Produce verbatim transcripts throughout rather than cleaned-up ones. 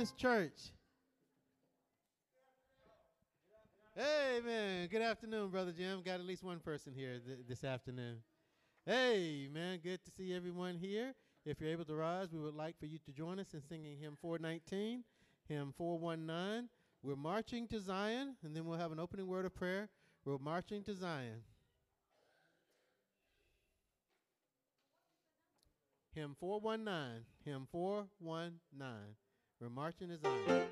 Baptist Church. Amen. Good afternoon, Brother Jim. Got at least one person here th- this afternoon. Hey, man, good to see everyone here. If you're able to rise, we would like for you to join us in singing hymn four nineteen, hymn four nineteen. We're marching to Zion, and then we'll have an opening word of prayer. We're marching to Zion. Hymn four nineteen, hymn four nineteen. We're marching to Zion.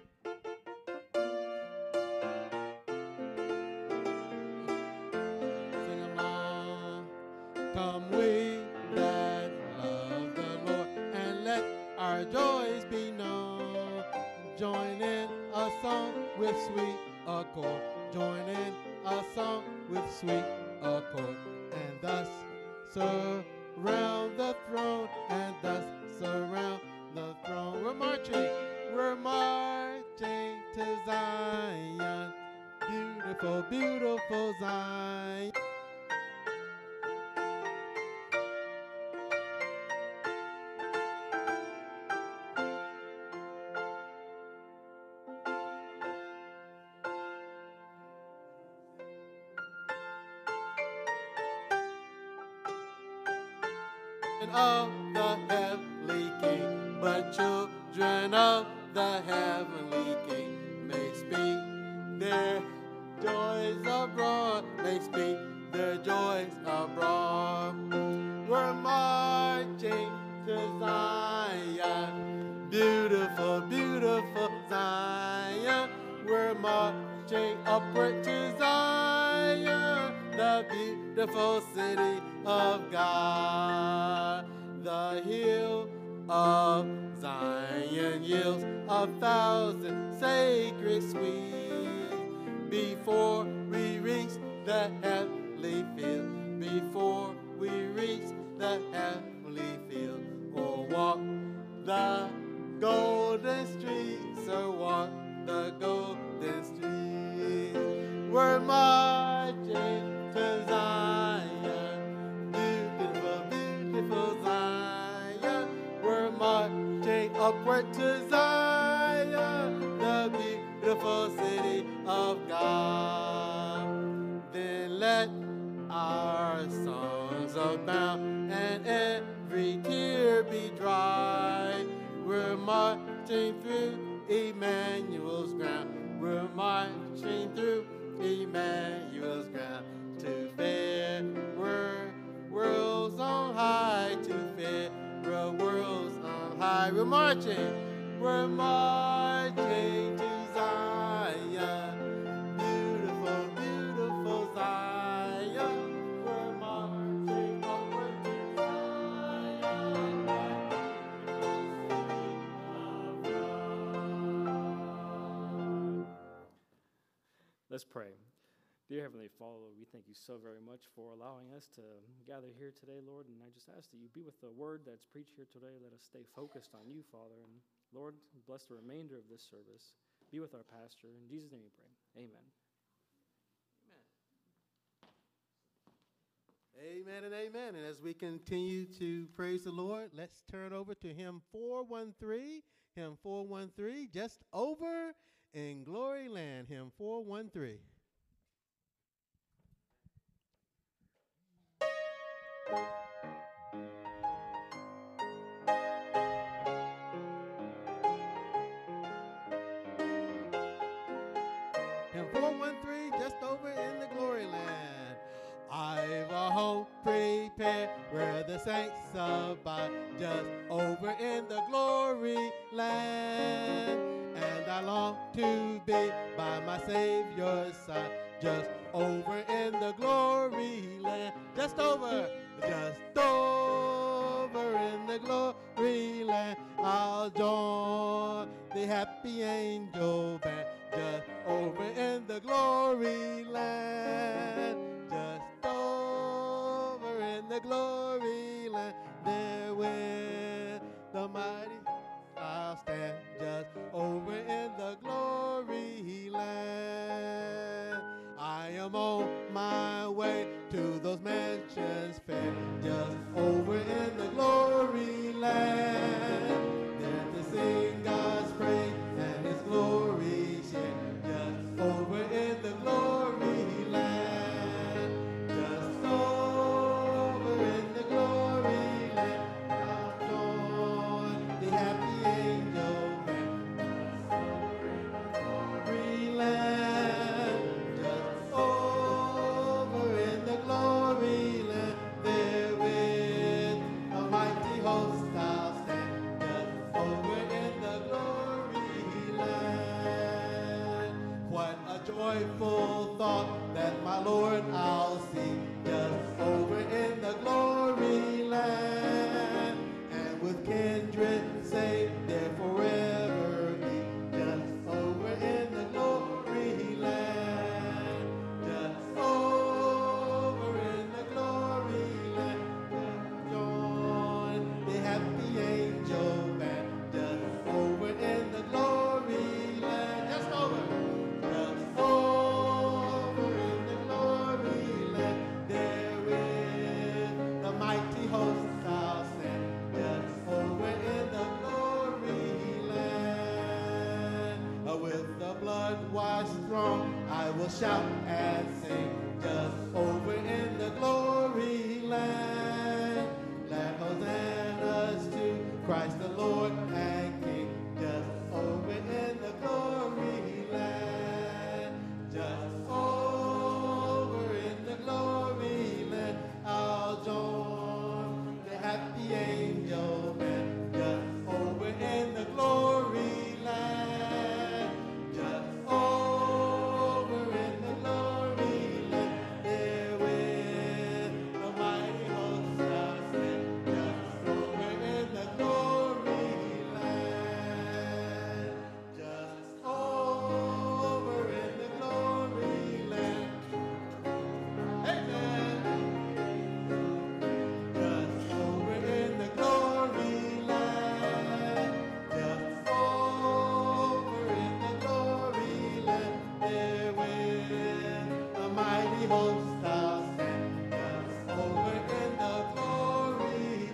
Sing along. Come we that love the Lord, and let our joys be known. Join in a song with sweet accord. Join in a song with sweet accord. And thus surround the throne, and thus surround the throne. We're marching, we're marching to Zion. Beautiful, beautiful Zion. Of the heavenly King, but children of the heavenly King may speak their joys abroad, may speak their joys abroad. We're marching to Zion, beautiful, beautiful Zion. We're marching upward to Zion, the beautiful city of God. The hill of Zion yields a thousand sacred sweets. Before we reach the heavenly field, before we reach the heavenly field, or walk the golden streets, or walk the golden streets. We're marching to Zion, beautiful, beautiful Zion. We're marching upward to Zion, the beautiful city of God. Then let our songs abound and every tear be dry. We're marching through Emmanuel's ground. We're marching through Emmanuel's ground to fair worlds on high, to fair worlds on high. We're marching, we're marching to Zion, beautiful, beautiful Zion. We're marching upward to Zion, Let's pray. Dear Heavenly Father, we thank you so very much for allowing us to gather here today, Lord, and I just ask that you be with the word that's preached here today. Let us stay focused on you, Father, and Lord, bless the remainder of this service. Be with our pastor. In Jesus' name we pray. Amen. Amen and amen. And as we continue to praise the Lord, let's turn over to hymn four thirteen, hymn four thirteen, just over in Glory Land, hymn four thirteen. Hymn four thirteen, just over in the Glory Land. I've a home prepared where the saints abide, just over in the Glory Land. And I long to be by my Savior's side, just over in the Glory Land. Just over, just over in the Glory Land. I'll join the happy angel band, just over in the Glory Land. Just over in the Glory Land, there with the mighty I'll stand, just over in the Glory Land. I am on my way to those mansions fair, just over in the Glory Land. There to sing God's praise joyful thought that my Lord I'll see just over in the glory land, and with kindred saved there forever be, just over in the glory land, just over in the glory land. Join the happy angel band, just over in the glory land, just over, just over in the glory land. There is the mighty host I'll send, just over in the glory land. Uh, With the blood-washed throng, I will shout and sing, just over in the glory land. Glad hosannas to Christ the Lord and King, just over in the glory land, just over in the glory land. I'll join the happy angel band, just over in the glory land, just over in the glory land. There with the mighty host I sing, just over in the glory land, just over in the glory land. Amen. Just over in the glory land, just over in the glory land. There with the mighty host I'll sing, just over in the glory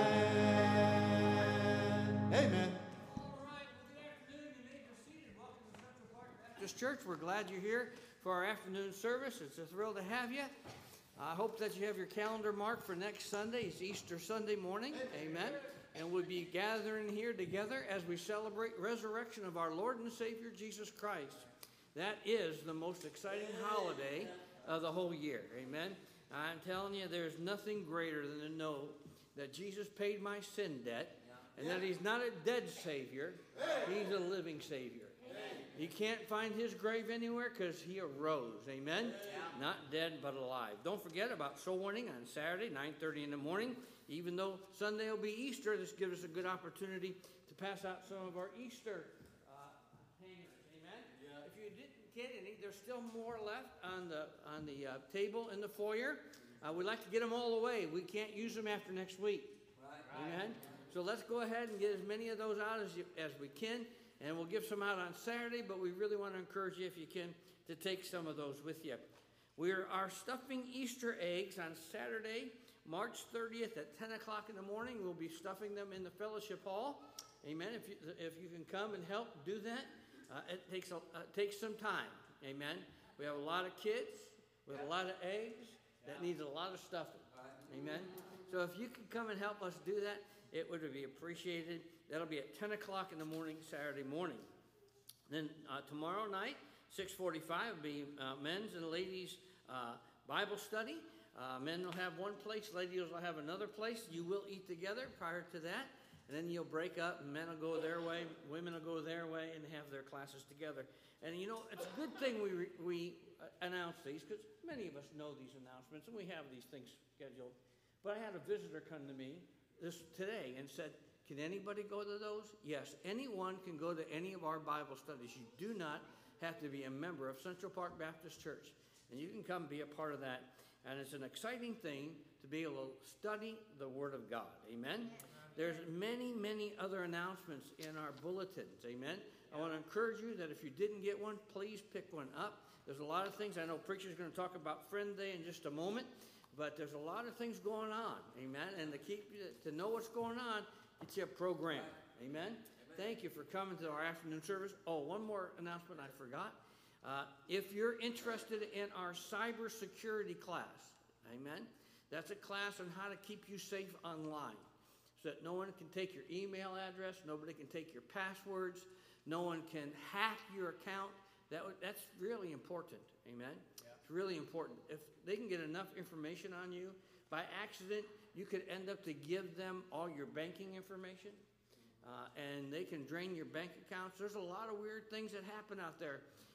land. Amen. All right, well, good afternoon. You may be seated. Welcome to Central Park Baptist Church. We're glad you're here for our afternoon service. It's a thrill to have you. I hope that you have your calendar marked for next Sunday. It's Easter Sunday morning. Amen. And we'll be gathering here together as we celebrate resurrection of our Lord and Savior Jesus Christ. That is the most exciting holiday of the whole year. Amen. I'm telling you, there's nothing greater than to know that Jesus paid my sin debt, and that he's not a dead Savior, he's a living Savior. You can't find his grave anywhere because he arose. Amen? Not dead, but alive. Don't forget about soul winning on Saturday, nine thirty in the morning. Even though Sunday will be Easter, this gives us a good opportunity to pass out some of our Easter uh, hangers. Amen? If you didn't get any, there's still more left on the, on the uh, table in the foyer. Uh, we'd like to get them all away. We can't use them after next week. Amen? So let's go ahead and get as many of those out as, you, as we can. And we'll give some out on Saturday, but we really want to encourage you, if you can, to take some of those with you. We are, are stuffing Easter eggs on Saturday, March thirtieth at ten o'clock in the morning. We'll be stuffing them in the fellowship hall. Amen. If you, if you can come and help do that, uh, it takes, a, uh, takes some time. Amen. We have a lot of kids with a lot of eggs that needs a lot of stuffing. Amen. So if you can come and help us do that, it would be appreciated. That'll be at ten o'clock in the morning, Saturday morning. Then uh, tomorrow night, six forty-five, will be uh, men's and ladies' uh, Bible study. Uh, men will have one place, ladies will have another place. You will eat together prior to that, and then you'll break up, and men will go their way, women will go their way, and have their classes together. And you know, it's a good thing we, re- we uh, announce these, because many of us know these announcements, and we have these things scheduled. But I had a visitor come to me this today and said, can anybody go to those? Yes, anyone can go to any of our Bible studies. You do not have to be a member of Central Park Baptist Church. And you can come be a part of that. And it's an exciting thing to be able to study the Word of God. Amen? There's many, many other announcements in our bulletins. Amen? I want to encourage you that if you didn't get one, please pick one up. There's a lot of things. I know Preacher's going to talk about Friend Day in just a moment. But there's a lot of things going on. Amen? And to keep you, to know what's going on, it's your program. Amen? Amen? Thank you for coming to our afternoon service. Oh, one more announcement I forgot. Uh, if you're interested in our cybersecurity class, amen, that's a class on how to keep you safe online so that no one can take your email address, nobody can take your passwords, no one can hack your account. That That's really important. Amen? Yeah. It's really important. If they can get enough information on you, by accident, you could end up to give them all your banking information, uh, and they can drain your bank accounts. There's a lot of weird things that happen out there.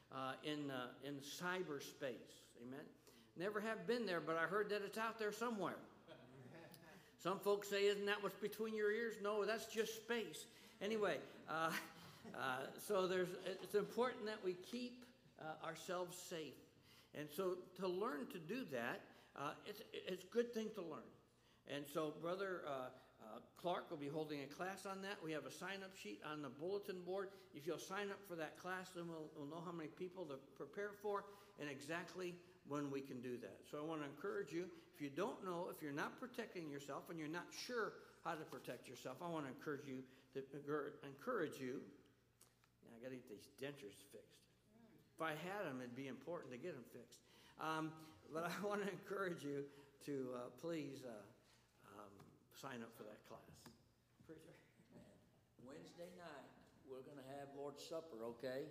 uh, in, uh, in cyberspace. Amen. Never have been there, but I heard that it's out there somewhere. Some folks say, isn't that what's between your ears? No, that's just space. Anyway, uh, uh, so there's, it's important that we keep uh, ourselves safe. And so to learn to do that, uh, it's, it's a good thing to learn. And so Brother uh, uh, Clark will be holding a class on that. We have a sign-up sheet on the bulletin board. If you'll sign up for that class, then we'll, we'll know how many people to prepare for and exactly when we can do that. So I want to encourage you, if you don't know, if you're not protecting yourself and you're not sure how to protect yourself, I want to encourage you to encourage you. Yeah, I got to get these dentures fixed. If I had them, it'd be important to get them fixed. Um, but I want to encourage you to uh, please uh, um, sign up for that class. Preacher. Wednesday night, we're going to have Lord's Supper, okay?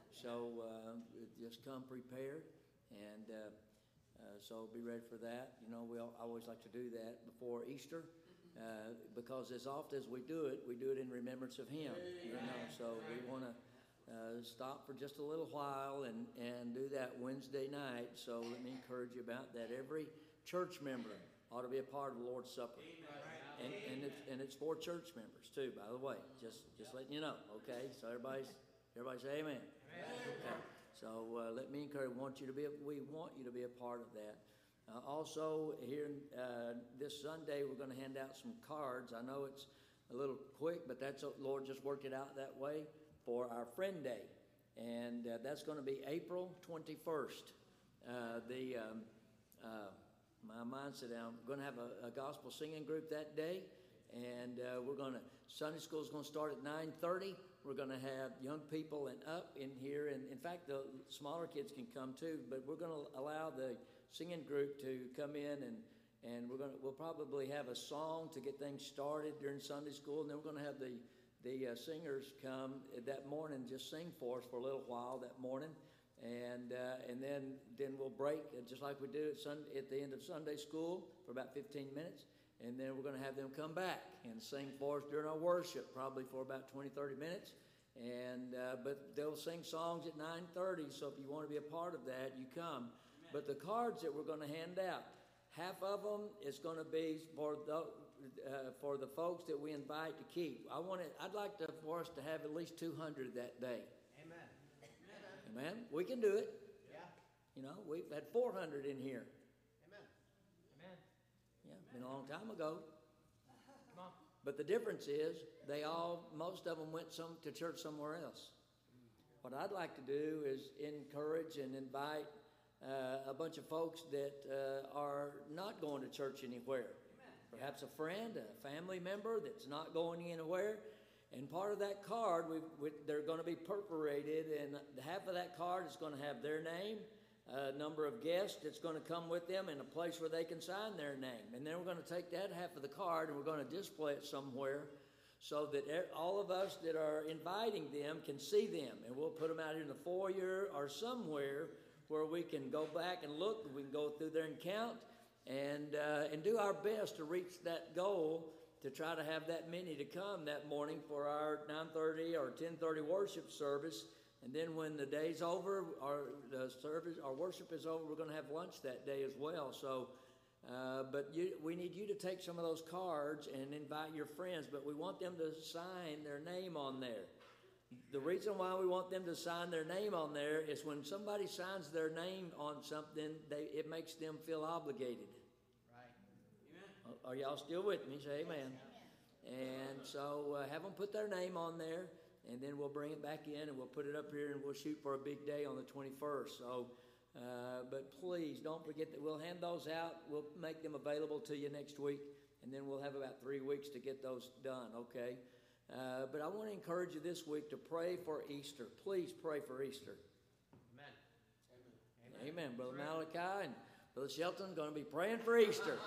So uh, just come prepared. And uh, uh, so be ready for that. You know, we all, I always like to do that before Easter uh, because as often as we do it, we do it in remembrance of Him. You know, so we want to uh, stop for just a little while and, and do that Wednesday night. So let me encourage you about that. Every church member ought to be a part of the Lord's Supper. And, and, it's, and it's for church members too, by the way. Just just letting you know, okay? So everybody's, everybody say amen. Okay. So uh, let me encourage. Want you to be. A, we want you to be a part of that. Uh, also, here uh, this Sunday, we're going to hand out some cards. I know it's a little quick, but that's Lord just worked it out that way for our Friend Day, and uh, that's going to be April twenty-first. Uh, the um, uh, my mind sit down. We're going to have a, a gospel singing group that day, and uh, we're going to Sunday school is going to start at nine thirty. We're going to have young people and up in here, and in fact, the smaller kids can come too. But we're going to allow the singing group to come in, and and we're going to we'll probably have a song to get things started during Sunday school, and then we're going to have the the uh, singers come that morning, just sing for us for a little while that morning, and uh, and then then we'll break just like we do at Sun at the end of Sunday school for about fifteen minutes. And then we're going to have them come back and sing for us during our worship, probably for about twenty, thirty minutes. And uh, but they'll sing songs at nine thirty, so if you want to be a part of that, you come. Amen. But the cards that we're going to hand out, half of them is going to be for the uh, for the folks that we invite to keep. I want it. I'd like to, for us to have at least two hundred that day. Amen. Amen. We can do it. Yeah. You know, we've had four hundred in here. Yeah, been a long time ago. Come on. But the difference is they all, most of them went some to church somewhere else. What I'd like to do is encourage and invite uh, a bunch of folks that uh, are not going to church anywhere. Perhaps a friend, a family member that's not going anywhere. And part of that card, we, we, they're going to be perforated, and half of that card is going to have their name, a number of guests that's going to come with them, and a place where they can sign their name. And then we're going to take that half of the card and we're going to display it somewhere so that all of us that are inviting them can see them. And we'll put them out in the foyer or somewhere where we can go back and look. We can go through there and count and uh, and do our best to reach that goal, to try to have that many to come that morning for our nine thirty or ten thirty worship service. And then when the day's over, our the service, our worship is over, we're going to have lunch that day as well. So, uh, but you, we need you to take some of those cards and invite your friends. But we want them to sign their name on there. The reason why we want them to sign their name on there is when somebody signs their name on something, they, it makes them feel obligated. Right. Amen. Are y'all still with me? Say amen. Amen. And so uh, have them put their name on there. And then we'll bring it back in and we'll put it up here and we'll shoot for a big day on the twenty-first. So, uh, but please don't forget that we'll hand those out. We'll make them available to you next week. And then we'll have about three weeks to get those done, okay? Uh, but I want to encourage you this week to pray for Easter. Please pray for Easter. Amen. Amen. Amen. Brother Malachi and Brother Shelton are going to be praying for Easter.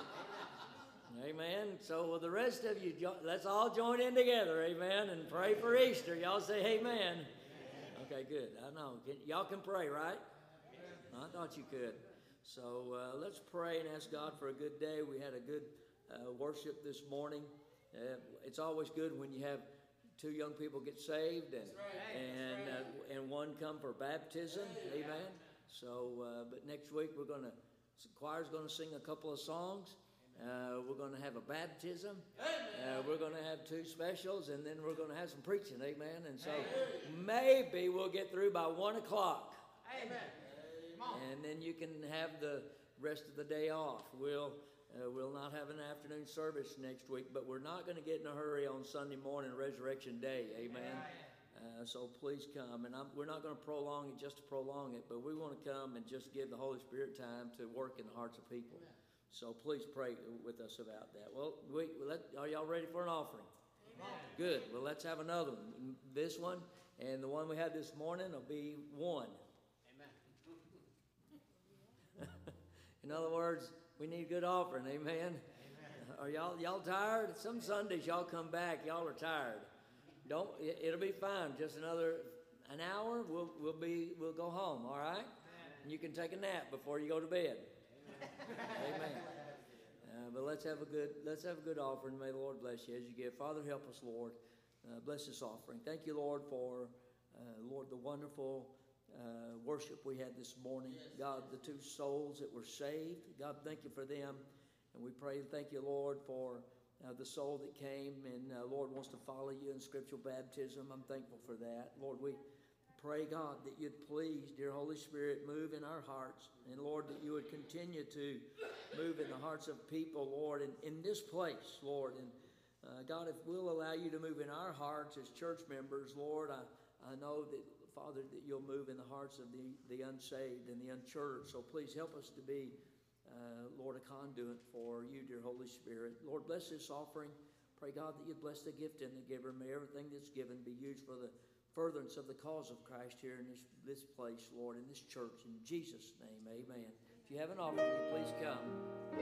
Amen. So with the rest of you, let's all join in together, amen, and pray for Easter. Y'all say amen. Amen. Okay, good. I know. Can, y'all can pray, right? Amen. I thought you could. So uh, let's pray and ask God for a good day. We had a good uh, worship this morning. Uh, it's always good when you have two young people get saved, and and uh, and one come for baptism. Amen. So, uh, but next week we're going to, the choir's going to sing a couple of songs. Uh, we're going to have a baptism. Uh, we're going to have two specials, and then we're going to have some preaching. Amen. And so maybe we'll get through by one o'clock. Amen. And then you can have the rest of the day off. We'll uh, we'll not have an afternoon service next week, but we're not going to get in a hurry on Sunday morning, Resurrection Day. Amen. Uh, so please come. And I'm, we're not going to prolong it just to prolong it, but we want to come and just give the Holy Spirit time to work in the hearts of people. So please pray with us about that. Well, we, let, are y'all ready for an offering? Amen. Good. Well, let's have another one. This one and the one we had this morning will be one. Amen. In other words, we need a good offering. Amen. Amen. Are y'all y'all tired? Some Sundays y'all come back, y'all are tired. Don't. It, it'll be fine. Just another an hour. We'll we'll be we'll go home. All right. Amen. And you can take a nap before you go to bed. Amen. Uh, but let's have a good let's have a good offering. May the Lord bless you as you give. Father, help us, Lord. Uh, bless this offering. Thank you, Lord, for uh, Lord the wonderful uh, worship we had this morning. God, the two souls that were saved. God, thank you for them, and we pray and thank you, Lord, for uh, the soul that came and uh, Lord wants to follow you in scriptural baptism. I'm thankful for that, Lord. We pray, God, that you'd please, dear Holy Spirit, move in our hearts. And, Lord, that you would continue to move in the hearts of people, Lord, in, in this place, Lord. And, uh, God, if we'll allow you to move in our hearts as church members, Lord, I, I know that, Father, that you'll move in the hearts of the, the unsaved and the unchurched. So please help us to be, uh, Lord, a conduit for you, dear Holy Spirit. Lord, bless this offering. Pray, God, that you'd bless the gift and the giver. May everything that's given be used for the furtherance of the cause of Christ here in this, this place, Lord, in this church. In Jesus' name, amen. If you have an offering, please come.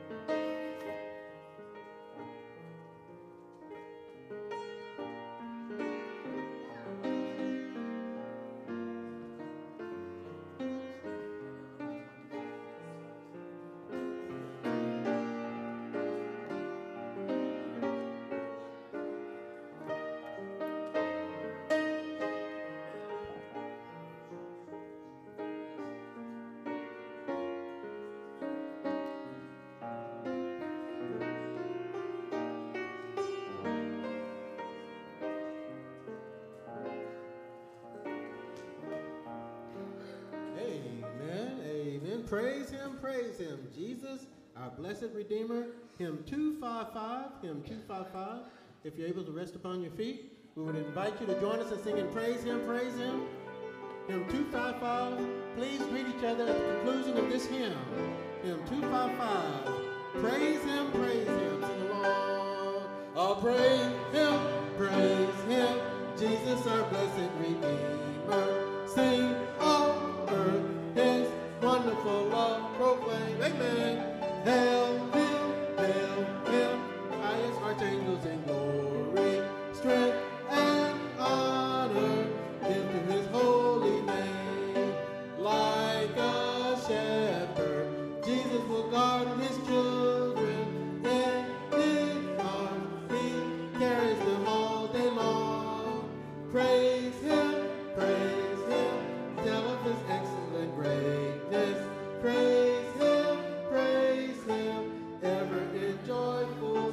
Praise him, praise him. Jesus, our blessed Redeemer. Hymn two fifty-five, hymn two fifty-five. If you're able to rest upon your feet, we would invite you to join us in singing Praise Him, Praise Him. Hymn two fifty-five. Please greet each other at the conclusion of this hymn. Hymn two fifty-five. Praise him, praise him. Sing along. Oh, praise him, praise him. Jesus, our blessed Redeemer. Sing, oh, earth, his wonderful love proclaim. Amen. Hail him, hail him, highest archangels in glory, strength and honor give to his holy name. Like a shepherd, Jesus will guard his children. In his arms he carries them all day long. Praise him, praise him, tell of his excellent greatness. Praise him, praise him, ever in joyful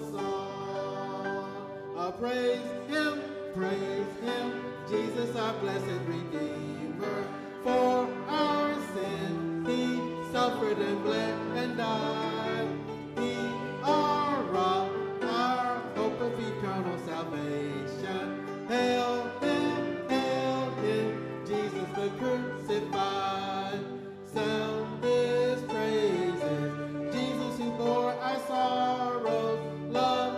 song. Oh, praise him, praise him, Jesus our blessed Redeemer. For our sin he suffered and bled and died. He our rock, our hope of eternal salvation. Hail him, hail him, Jesus the crucified. Sound his praises, Jesus who bore our sorrows. Love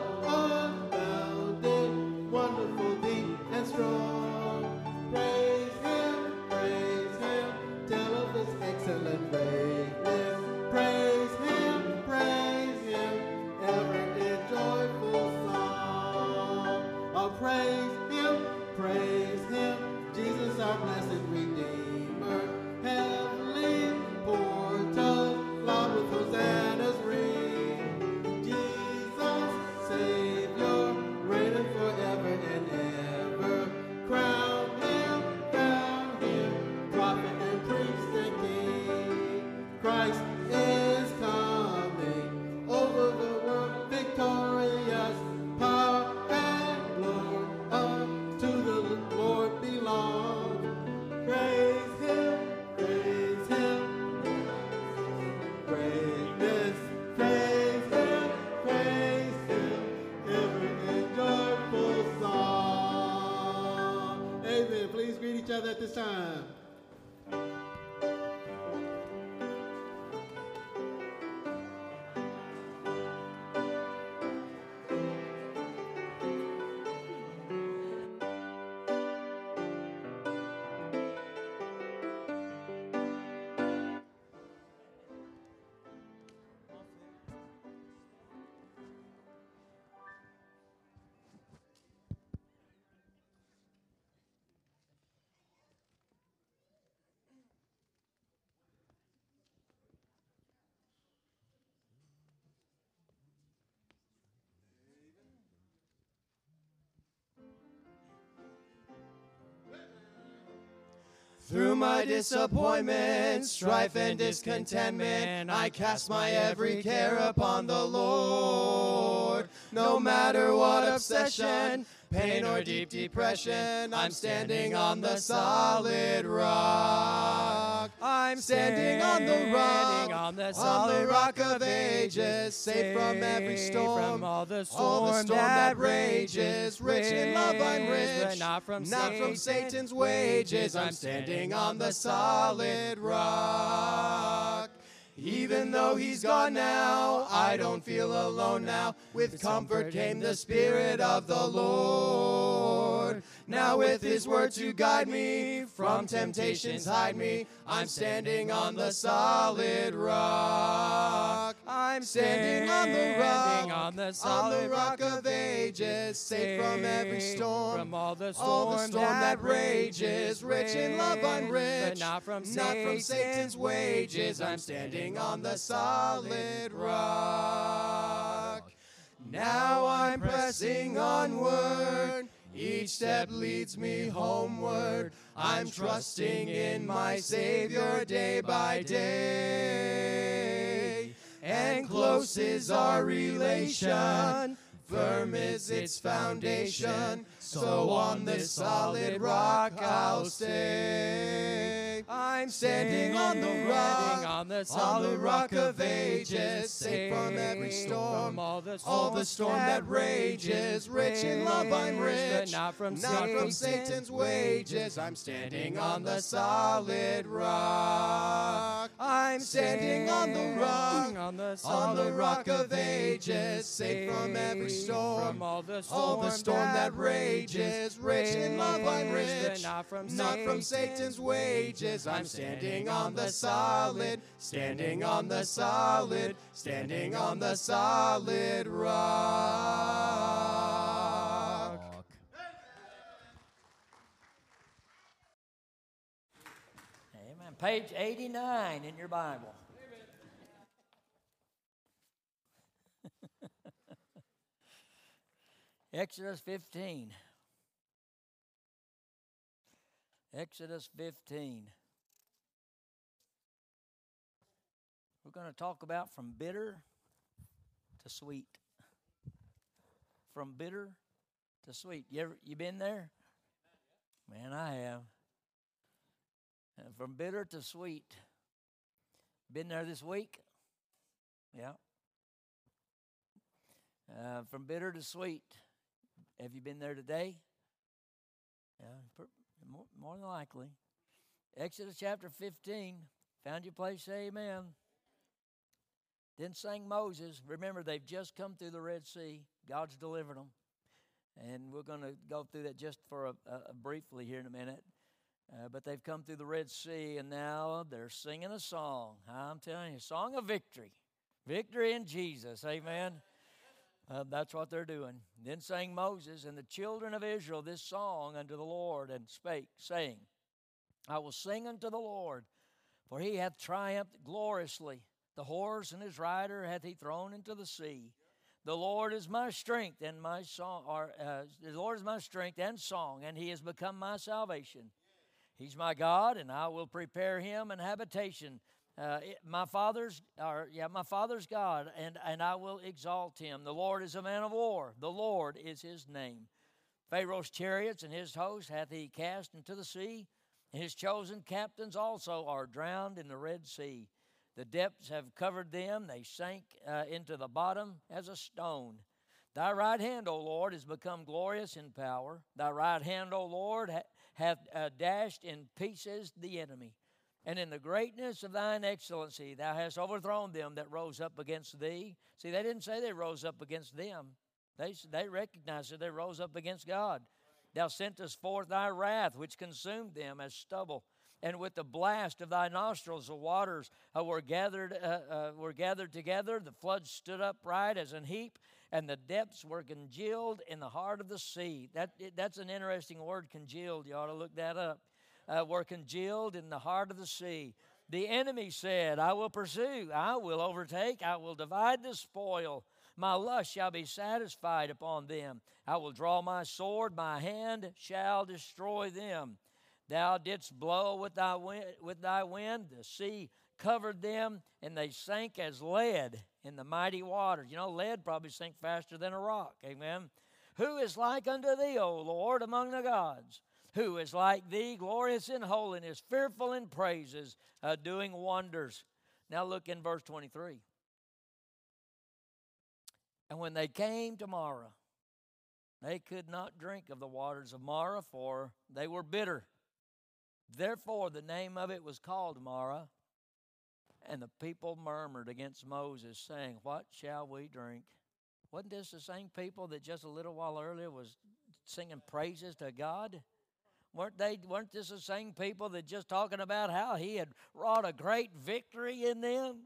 unbounded, wonderful, deep, and strong. Praise him, praise him, tell of his excellent greatness. Praise him, praise him, ever in joyful song. Oh, praise him, praise him, Jesus our blessed Redeemer. Heavenly portals, loud with hosannas ring. Jesus, Savior, reigning forever and ever. each other at this time. Through my disappointment, strife and discontentment, I cast my every care upon the Lord. No matter what obsession, pain or deep depression, I'm standing on the solid rock. I'm standing on the rock, on the, on the rock of ages, safe from every storm, from all the storm, all the storm that rages, rich in love I'm rich, but not from not Satan. from Satan's wages. I'm standing on the solid rock. Even though he's gone now, I don't feel alone now. With comfort came the Spirit of the Lord. Now with his word to guide me, from temptations hide me, I'm standing on the solid rock. I'm standing on the rock, on the, on the rock of ages, safe from every storm, from all the storm, all the storm that rages, rich in love I'm rich, but not from, not from Satan's wages. I'm standing on the solid rock. Now I'm pressing onward, each step leads me homeward. I'm trusting in my Savior day by day. And close is our relation, firm is its foundation. So on this solid rock I'll stay. I'm standing on the rock, on the, on the rock of ages, safe from every storm, all the storm, all the storm that rages, rich in love I'm rich, not from, not from Satan. Satan's wages. I'm standing on the solid rock. I'm standing on the rock, on the, on the rock of ages, safe from every storm, from all the storm, all the storm that rages, rich in love I'm rich, not from, not from Satan's wages. I'm standing on the solid, standing on the solid, standing on the solid rock. Amen. Page eighty-nine in your Bible. Exodus fifteen. Exodus fifteen. We're going to talk about from bitter to sweet. From bitter to sweet. You ever, you been there? Man, I have. And from bitter to sweet. Been there this week? Yeah. Uh, from bitter to sweet. Have you been there today? Yeah, per, more, more than likely. Exodus chapter fifteen. Found your place, say amen. Then sang Moses. Remember, they've just come through the Red Sea. God's delivered them. And we're going to go through that just for a, a, a briefly here in a minute. Uh, but they've come through the Red Sea, and now they're singing a song. I'm telling you, a song of victory. Victory in Jesus, amen. Uh, that's what they're doing. Then sang Moses and the children of Israel this song unto the Lord, and spake, saying, I will sing unto the Lord, for he hath triumphed gloriously. The horse and his rider hath he thrown into the sea. The Lord is my strength and my song, or uh, the Lord is my strength and song, and he has become my salvation. He's my God, and I will prepare him an habitation. Uh, it, my father's, or yeah, my father's God, and, and I will exalt him. The Lord is a man of war. The Lord is his name. Pharaoh's chariots and his host hath he cast into the sea, and his chosen captains also are drowned in the Red Sea. The depths have covered them. They sank uh, into the bottom as a stone. Thy right hand, O Lord, is become glorious in power. Thy right hand, O Lord, ha- hath uh, dashed in pieces the enemy. And in the greatness of thine excellency, thou hast overthrown them that rose up against thee. See, they didn't say they rose up against them. They, they recognized that they rose up against God. Thou sentest forth thy wrath, which consumed them as stubble. And with the blast of thy nostrils, the waters uh, were gathered uh, uh, were gathered together. The floods stood upright as an heap, and the depths were congealed in the heart of the sea. That that's an interesting word, congealed. You ought to look that up. Uh, were congealed in the heart of the sea. The enemy said, I will pursue, I will overtake, I will divide the spoil. My lust shall be satisfied upon them. I will draw my sword, my hand shall destroy them. Thou didst blow with thy wind, with thy wind, the sea covered them, and they sank as lead in the mighty waters. You know, lead probably sank faster than a rock, amen. Who is like unto thee, O Lord, among the gods? Who is like thee, glorious in holiness, fearful in praises, uh, doing wonders? Now look in verse twenty-three. And when they came to Marah, they could not drink of the waters of Marah, for they were bitter. Therefore the name of it was called Marah. And the people murmured against Moses, saying, what shall we drink? Wasn't this the same people that just a little while earlier was singing praises to God? Weren't they? Weren't this the same people that just talking about how he had wrought a great victory in them?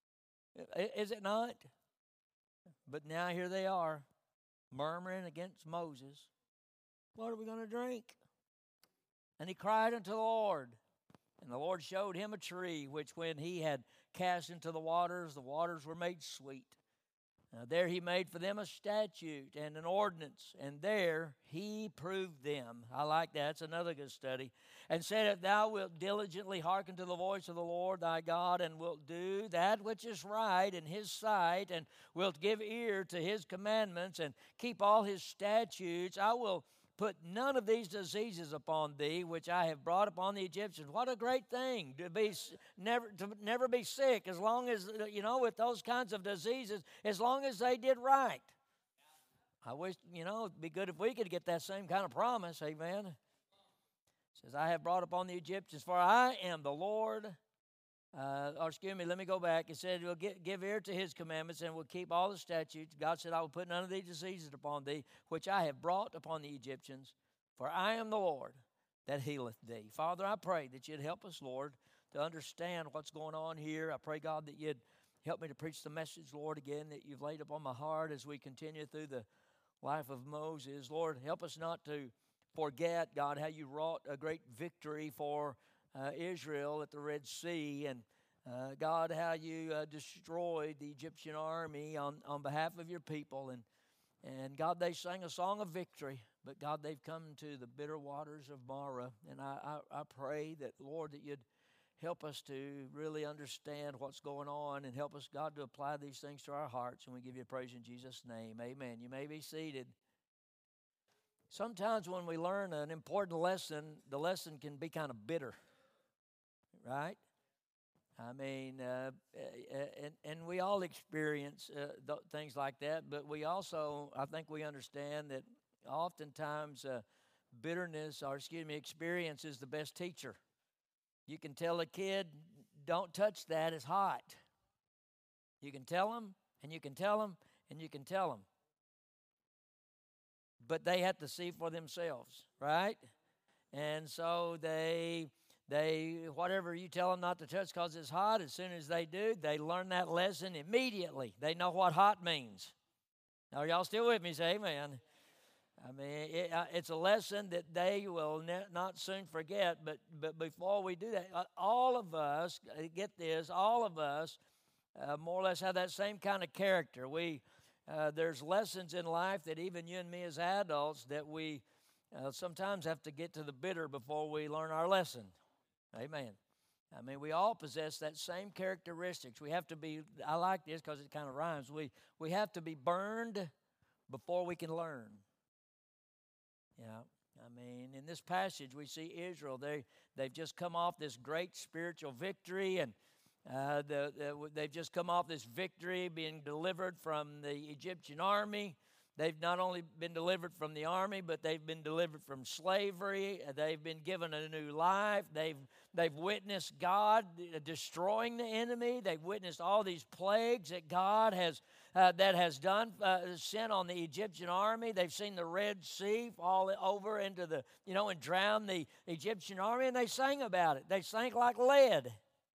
Is it not? But now here they are, murmuring against Moses. What are we going to drink? And he cried unto the Lord. And the Lord showed him a tree, which when he had cast into the waters, the waters were made sweet. Now there he made for them a statute and an ordinance, and there he proved them. I like that. It's another good study. And said, if thou wilt diligently hearken to the voice of the Lord thy God, and wilt do that which is right in his sight, and wilt give ear to his commandments, and keep all his statutes, I will put none of these diseases upon thee, which I have brought upon the Egyptians. What a great thing to be never to never be sick, as long as, you know, with those kinds of diseases, as long as they did right. I wish, you know, it'd be good if we could get that same kind of promise. Amen. It says, I have brought upon the Egyptians, for I am the Lord. Uh, or excuse me, let me go back. It said, we'll get, give ear to his commandments, and we'll keep all the statutes. God said, I will put none of these diseases upon thee, which I have brought upon the Egyptians, for I am the Lord that healeth thee. Father, I pray that you'd help us, Lord, to understand what's going on here. I pray, God, that you'd help me to preach the message, Lord, again, that you've laid upon my heart as we continue through the life of Moses. Lord, help us not to forget, God, how you wrought a great victory for Uh, Israel at the Red Sea, and uh, God, how you uh, destroyed the Egyptian army on, on behalf of your people, and and God, they sang a song of victory, but God, they've come to the bitter waters of Marah, and I, I, I pray that, Lord, that you'd help us to really understand what's going on, and help us, God, to apply these things to our hearts, and we give you praise in Jesus' name, amen. You may be seated. Sometimes when we learn an important lesson, the lesson can be kind of bitter. Right? I mean, uh, and, and we all experience uh, th- things like that, but we also, I think we understand that oftentimes uh, bitterness, or excuse me, experience is the best teacher. You can tell a kid, don't touch that, it's hot. You can tell them, and you can tell them, and you can tell them. But they have to see for themselves, right? And so they... They, whatever you tell them not to touch because it's hot, as soon as they do, they learn that lesson immediately. They know what hot means. Are y'all still with me? Say amen. I mean, it, uh, it's a lesson that they will ne- not soon forget, but, but before we do that, uh, all of us, uh, get this, all of us uh, more or less have that same kind of character. We, uh, there's lessons in life that even you and me as adults that we uh, sometimes have to get to the bitter before we learn our lesson. Amen. I mean, we all possess that same characteristics. We have to be, I like this because it kind of rhymes. We we have to be burned before we can learn. Yeah. I mean, in this passage, we see Israel. They, they've just come off this great spiritual victory, and uh, the, the, they've just come off this victory being delivered from the Egyptian army. They've not only been delivered from the army, but they've been delivered from slavery. They've been given a new life. They've, they've witnessed God destroying the enemy. They've witnessed all these plagues that God has uh, that has done, uh, sent on the Egyptian army. They've seen the Red Sea fall over into the, you know, and drown the Egyptian army, and they sang about it. They sank like lead.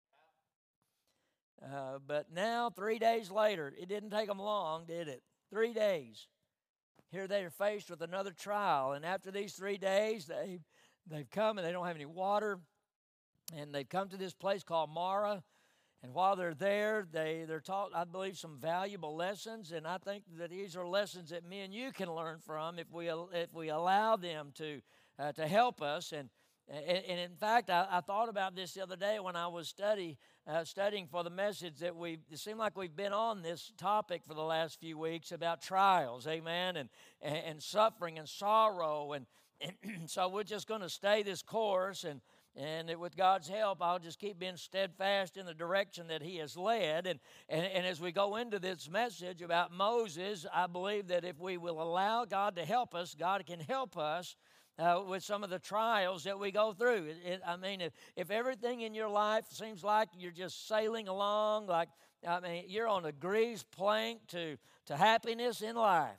Uh, but now, three days later, it didn't take them long, did it? Three days. Here they are faced with another trial, and after these three days, they, they've come and they don't have any water, and they've come to this place called Marah, and while they're there, they, they're taught, I believe, some valuable lessons, and I think that these are lessons that me and you can learn from if we if we allow them to uh, to help us. And, and, and in fact, I, I thought about this the other day when I was study, uh, studying for the message that we it seemed like we've been on this topic for the last few weeks about trials, amen, and, and, and suffering and sorrow. And, and so we're just going to stay this course, and And it, with God's help, I'll just keep being steadfast in the direction that He has led. And, and, and as we go into this message about Moses, I believe that if we will allow God to help us, God can help us uh, with some of the trials that we go through. It, it, I mean, if, if everything in your life seems like you're just sailing along, like, I mean, you're on a greased plank to, to happiness in life.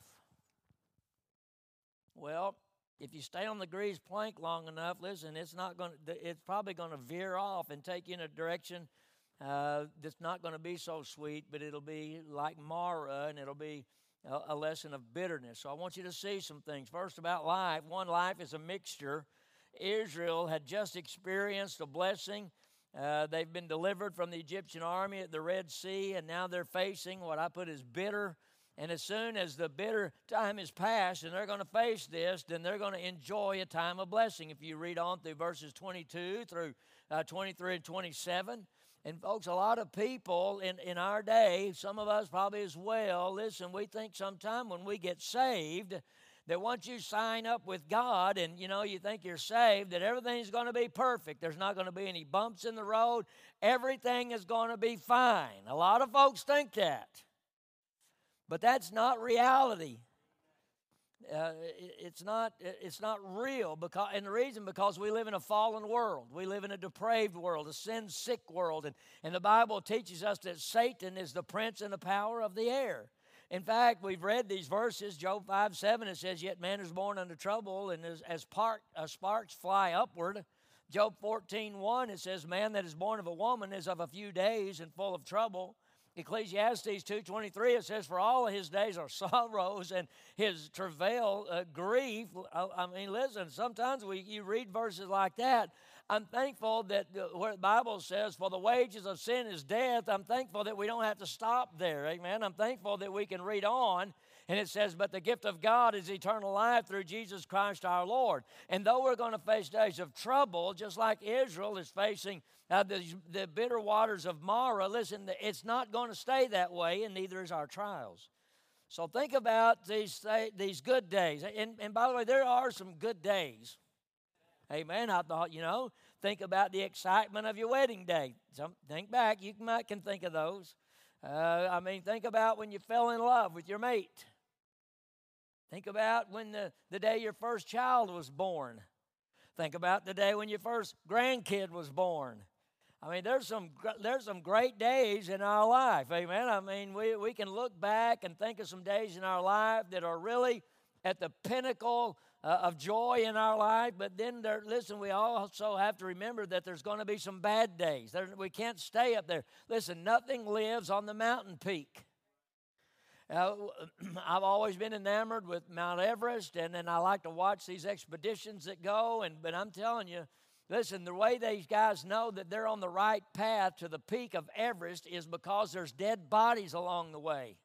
Well, if you stay on the greased plank long enough, listen, it's not going to, it's probably going to veer off and take you in a direction uh, that's not going to be so sweet, but it'll be like Marah, and it'll be a, a lesson of bitterness. So I want you to see some things. First, about life. One, life is a mixture. Israel had just experienced a blessing. Uh, they've been delivered from the Egyptian army at the Red Sea, and now they're facing what I put as bitter. And as soon as the bitter time is past and they're going to face this, then they're going to enjoy a time of blessing. If you read on through verses twenty-two through uh, twenty-three and twenty-seven. And folks, a lot of people in, in our day, some of us probably as well, listen, we think sometime when we get saved that once you sign up with God and, you know, you think you're saved, that everything's going to be perfect. There's not going to be any bumps in the road. Everything is going to be fine. A lot of folks think that. But that's not reality. Uh, it, it's not. It's not real. Because, and the reason because we live in a fallen world. We live in a depraved world, a sin-sick world, and and the Bible teaches us that Satan is the prince and the power of the air. In fact, we've read these verses. Job five seven. It says, "Yet man is born unto trouble, and as as part, uh, sparks fly upward." Job fourteen one. It says, "Man that is born of a woman is of a few days and full of trouble." Ecclesiastes two twenty-three, it says, "For all of his days are sorrows, and his travail, uh, grief." I, I mean, listen, sometimes we you read verses like that. I'm thankful that uh, where the Bible says, "For the wages of sin is death," I'm thankful that we don't have to stop there, amen. I'm thankful that we can read on, and it says, "But the gift of God is eternal life through Jesus Christ our Lord." And though we're going to face days of trouble, just like Israel is facing Uh, the, the bitter waters of Marah, listen, it's not going to stay that way, and neither is our trials. So think about these these good days. And, and by the way, there are some good days. Amen. I thought, you know, think about the excitement of your wedding day. Some, think back. You might can think of those. Uh, I mean, think about when you fell in love with your mate. Think about when the, the day your first child was born. Think about the day when your first grandkid was born. I mean, there's some there's some great days in our life, amen. I mean, we, we can look back and think of some days in our life that are really at the pinnacle uh, of joy in our life. But then, there, listen, we also have to remember that there's going to be some bad days. There, we can't stay up there. Listen, nothing lives on the mountain peak. Uh, I've always been enamored with Mount Everest, and then I like to watch these expeditions that go. And but I'm telling you, listen, the way these guys know that they're on the right path to the peak of Everest is because there's dead bodies along the way.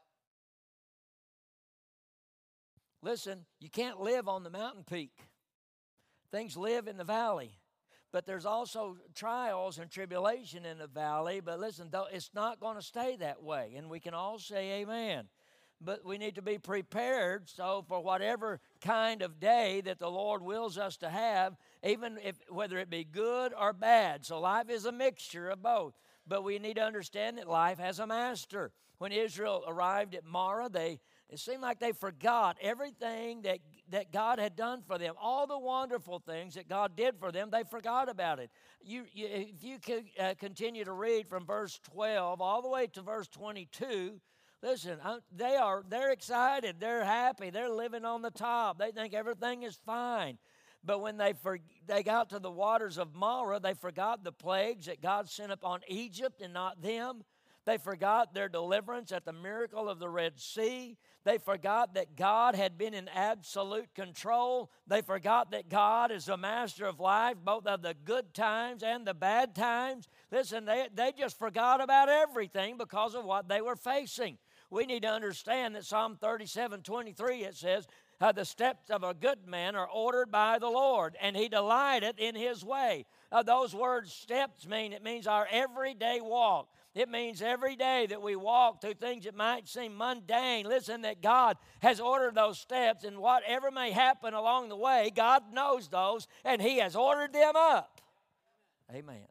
Listen, you can't live on the mountain peak. Things live in the valley. But there's also trials and tribulation in the valley. But listen, though, it's not going to stay that way. And we can all say amen. But we need to be prepared so for whatever kind of day that the Lord wills us to have, even if whether it be good or bad. So life is a mixture of both. But we need to understand that life has a master. When Israel arrived at Marah, they It seemed like they forgot everything that, that God had done for them. All the wonderful things that God did for them, they forgot about it. You, you, if you could uh, continue to read from verse twelve all the way to verse twenty-two, listen, I, they are, they're excited. They're happy. They're living on the top. They think everything is fine. But when they for, they got to the waters of Marah, they forgot the plagues that God sent upon Egypt and not them. They forgot their deliverance at the miracle of the Red Sea. They forgot that God had been in absolute control. They forgot that God is the master of life, both of the good times and the bad times. Listen, they, they just forgot about everything because of what they were facing. We need to understand that Psalm thirty-seven twenty-three, it says, Uh, the steps of a good man are ordered by the Lord, and he delighteth in his way. Uh, those words steps mean, it means our everyday walk. It means every day that we walk through things that might seem mundane. Listen, that God has ordered those steps, and whatever may happen along the way, God knows those, and he has ordered them up. Amen.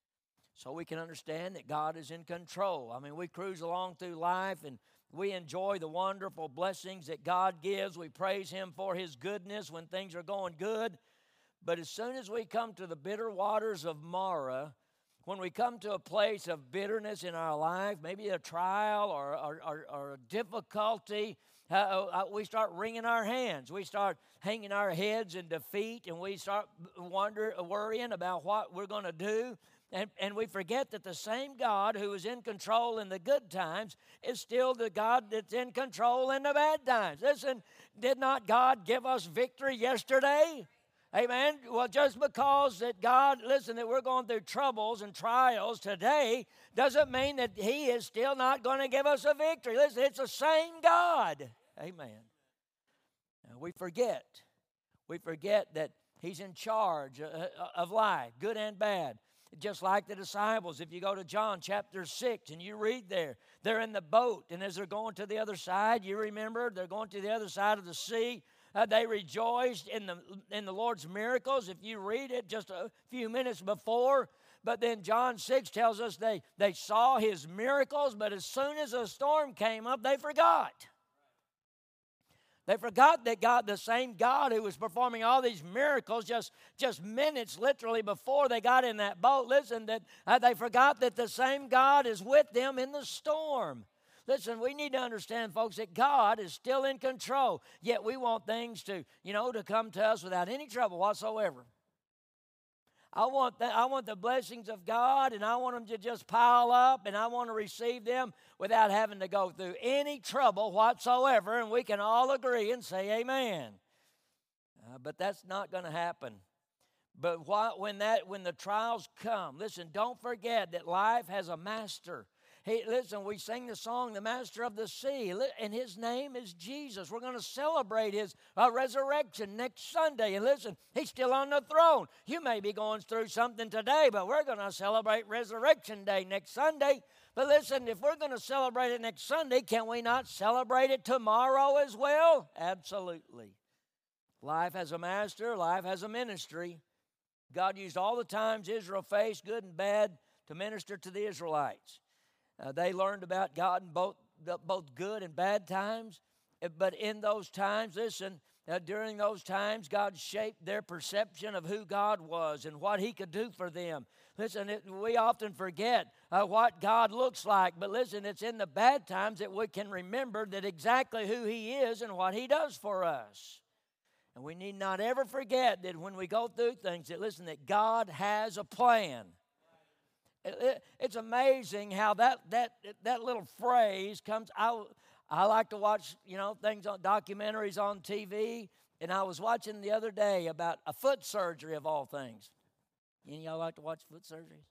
So we can understand that God is in control. I mean, we cruise along through life, and we enjoy the wonderful blessings that God gives. We praise him for his goodness when things are going good. But as soon as we come to the bitter waters of Marah, when we come to a place of bitterness in our life, maybe a trial or, or, or, or a difficulty, uh, uh, we start wringing our hands. We start hanging our heads in defeat, and we start wonder, worrying about what we're going to do. And, and we forget that the same God who is in control in the good times is still the God that's in control in the bad times. Listen, did not God give us victory yesterday? Amen. Well, just because that God, listen, that we're going through troubles and trials today doesn't mean that he is still not going to give us a victory. Listen, it's the same God. Amen. Now, we forget. We forget that he's in charge of life, good and bad. Just like the disciples, if you go to John chapter six and you read there, they're in the boat, and as they're going to the other side, you remember, they're going to the other side of the sea. Uh, they rejoiced in the in the Lord's miracles. If you read it just a few minutes before, but then John six tells us they, they saw his miracles, but as soon as a storm came up, they forgot. They forgot that God, the same God who was performing all these miracles just, just minutes literally before they got in that boat, listen, that uh, they forgot that the same God is with them in the storm. Listen, we need to understand, folks, that God is still in control, yet we want things to, you know, to come to us without any trouble whatsoever. I want that, I want the blessings of God, and I want them to just pile up, and I want to receive them without having to go through any trouble whatsoever, and we can all agree and say amen. Uh, but that's not going to happen. But why, when that when the trials come, listen, don't forget that life has a master. Hey, listen, we sing the song, The Master of the Sea, and his name is Jesus. We're going to celebrate his uh, resurrection next Sunday. And listen, he's still on the throne. You may be going through something today, but we're going to celebrate Resurrection Day next Sunday. But listen, if we're going to celebrate it next Sunday, can we not celebrate it tomorrow as well? Absolutely. Life has a master. Life has a ministry. God used all the times Israel faced, good and bad, to minister to the Israelites. Uh, they learned about God in both, the, both good and bad times. But in those times, listen, uh, during those times, God shaped their perception of who God was and what he could do for them. Listen, it, we often forget uh, what God looks like. But listen, it's in the bad times that we can remember that exactly who he is and what he does for us. And we need not ever forget that when we go through things, that listen, that God has a plan. It's amazing how that that that little phrase comes. I I like to watch, you know, things on documentaries on T V, and I was watching the other day about a foot surgery of all things. Any of y'all like to watch foot surgeries?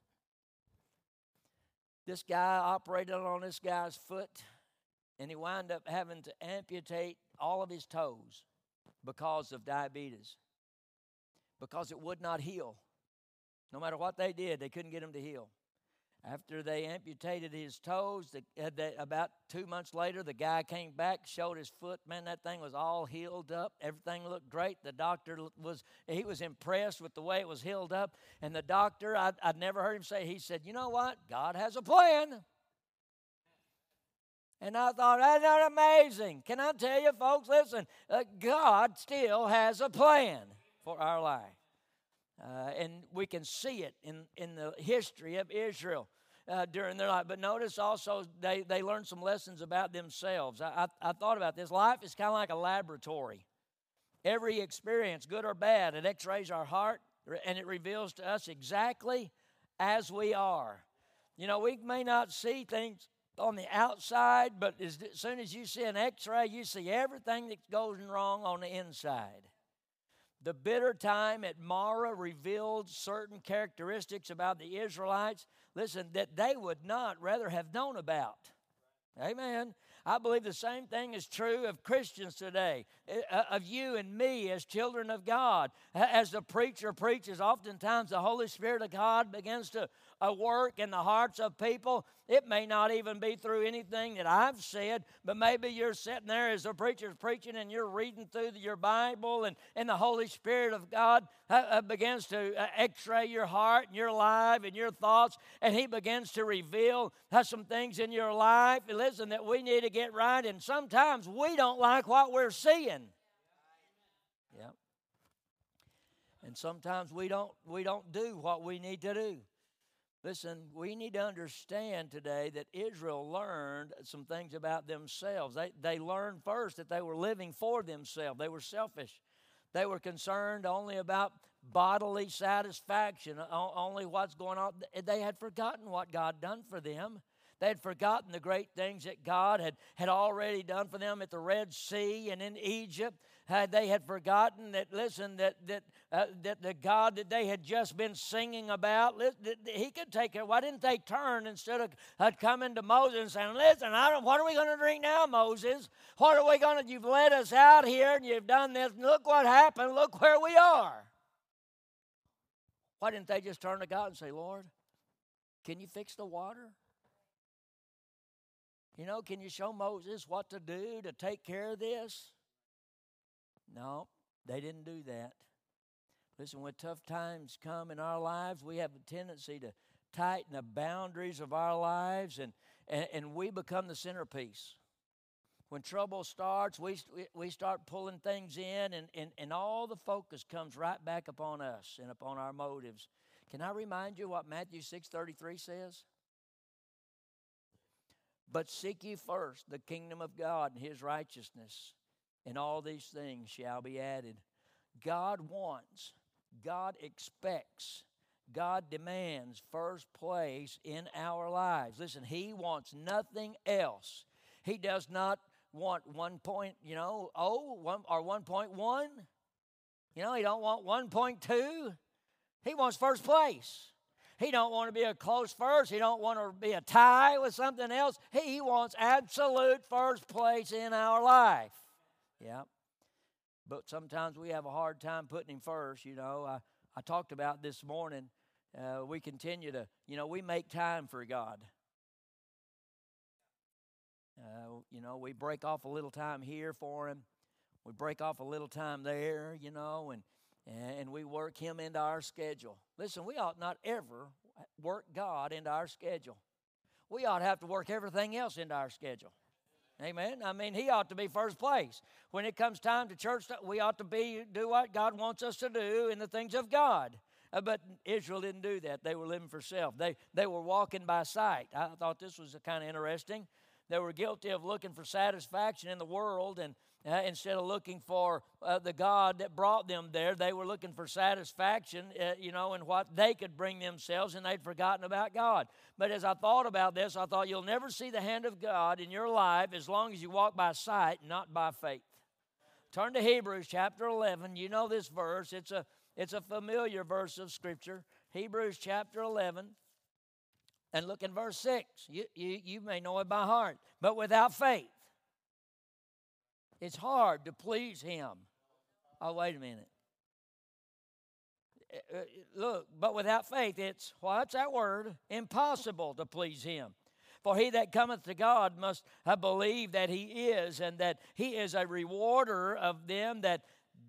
This guy operated on this guy's foot, and he wound up having to amputate all of his toes because of diabetes, because it would not heal. No matter what they did, they couldn't get him to heal. After they amputated his toes, the, uh, the, about two months later, the guy came back, showed his foot. Man, that thing was all healed up. Everything looked great. The doctor was, he was impressed with the way it was healed up. And the doctor, I, I'd never heard him say, he said, you know what? God has a plan. And I thought, that's not amazing. Can I tell you, folks, listen, uh, God still has a plan for our life. Uh, and we can see it in, in the history of Israel uh, during their life. But notice also they, they learned some lessons about themselves. I, I, I thought about this. Life is kind of like a laboratory. Every experience, good or bad, it x-rays our heart, and it reveals to us exactly as we are. You know, we may not see things on the outside, but as soon as you see an x-ray, you see everything that goes wrong on the inside. The bitter time at Marah revealed certain characteristics about the Israelites, listen, that they would not rather have known about. Amen. I believe the same thing is true of Christians today, of you and me as children of God. As the preacher preaches, oftentimes the Holy Spirit of God begins to work in the hearts of people. It may not even be through anything that I've said, but maybe you're sitting there as the preacher's preaching and you're reading through your Bible, and, and the Holy Spirit of God uh, begins to uh, x-ray your heart and your life and your thoughts, and He begins to reveal uh, some things in your life, and listen, that we need to get right, and sometimes we don't like what we're seeing. Yeah. And sometimes we don't we don't do what we need to do. Listen, we need to understand today that Israel learned some things about themselves. They, they learned first that they were living for themselves. They were selfish. They were concerned only about bodily satisfaction, only what's going on. They had forgotten what God done for them. They had forgotten the great things that God had, had already done for them at the Red Sea and in Egypt. Uh, they had forgotten that, listen, that that uh, that the God that they had just been singing about, listen, He could take it. Why didn't they turn instead of uh, coming to Moses and saying, listen, I don't, what are we going to drink now, Moses? What are we going to, you've led us out here and you've done this. Look what happened. Look where we are. Why didn't they just turn to God and say, Lord, can you fix the water? You know, can you show Moses what to do to take care of this? No, they didn't do that. Listen, when tough times come in our lives, we have a tendency to tighten the boundaries of our lives, and, and, and we become the centerpiece. When trouble starts, we, we start pulling things in, and, and, and all the focus comes right back upon us and upon our motives. Can I remind you what Matthew six thirty-three says? But seek ye first the kingdom of God and His righteousness, and all these things shall be added. God wants, God expects, God demands first place in our lives. Listen, He wants nothing else. He does not want one point, you know, oh, one, or one point one. You know, He don't want one point two. He wants first place. He don't want to be a close first. He don't want to be a tie with something else. He wants absolute first place in our life. Yeah. But sometimes we have a hard time putting Him first. You know, I, I talked about this morning. Uh, we continue to, you know, we make time for God. Uh, you know, we break off a little time here for Him. We break off a little time there, you know, and and we work Him into our schedule. Listen, we ought not ever work God into our schedule. We ought to have to work everything else into our schedule. Amen. I mean, He ought to be first place. When it comes time to church, we ought to be do what God wants us to do in the things of God. Uh, but Israel didn't do that. They were living for self. They they were walking by sight. I thought this was kind of interesting. They were guilty of looking for satisfaction in the world, and uh, instead of looking for uh, the God that brought them there, they were looking for satisfaction, uh, you know, in what they could bring themselves, and they'd forgotten about God. But as I thought about this, I thought you'll never see the hand of God in your life as long as you walk by sight, not by faith. Turn to Hebrews chapter eleven. You know this verse. It's a it's a familiar verse of Scripture. Hebrews chapter eleven. And look in verse six. You, you, you may know it by heart. But without faith, it's hard to please Him. Oh, wait a minute. Uh, look, but without faith, it's, what's that word? Impossible to please Him. For he that cometh to God must uh, believe that He is, and that He is a rewarder of them that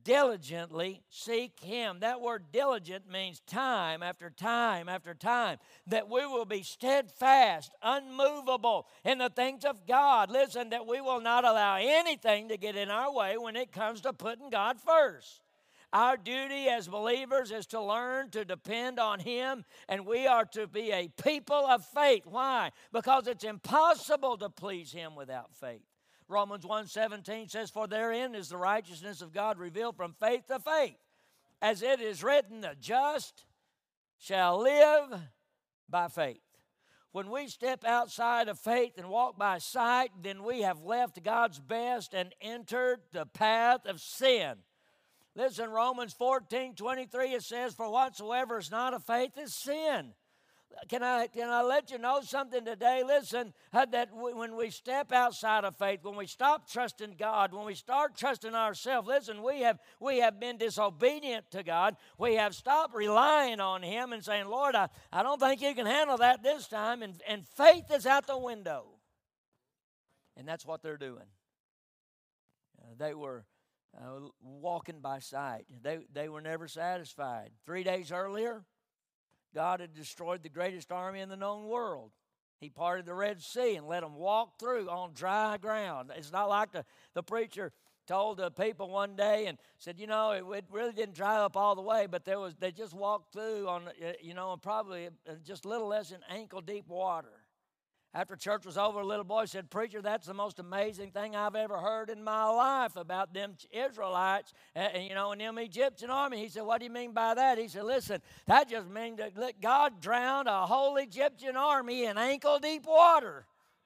diligently seek Him. That word diligent means time after time after time. That we will be steadfast, unmovable in the things of God. Listen, that we will not allow anything to get in our way when it comes to putting God first. Our duty as believers is to learn to depend on Him, and we are to be a people of faith. Why? Because it's impossible to please Him without faith. Romans one seventeen says, "For therein is the righteousness of God revealed from faith to faith. As it is written, the just shall live by faith." When we step outside of faith and walk by sight, then we have left God's best and entered the path of sin. Listen, Romans fourteen twenty-three, it says, "For whatsoever is not of faith is sin." Can I, can I let you know something today? Listen, uh, that w- when we step outside of faith, when we stop trusting God, when we start trusting ourselves, listen, we have, we have been disobedient to God. We have stopped relying on Him and saying, "Lord, I, I don't think You can handle that this time." And, and faith is out the window. And that's what they're doing. Uh, they were uh, walking by sight. They, they were never satisfied. Three days earlier, God had destroyed the greatest army in the known world. He parted the Red Sea and let them walk through on dry ground. It's not like the, the preacher told the people one day and said, you know, it, it really didn't dry up all the way, but there was they just walked through on, you know, probably just a little less than ankle-deep water. After church was over, a little boy said, "Preacher, that's the most amazing thing I've ever heard in my life about them Israelites, and, and you know, and them Egyptian army." He said, "What do you mean by that?" He said, "Listen, that just means that God drowned a whole Egyptian army in ankle-deep water."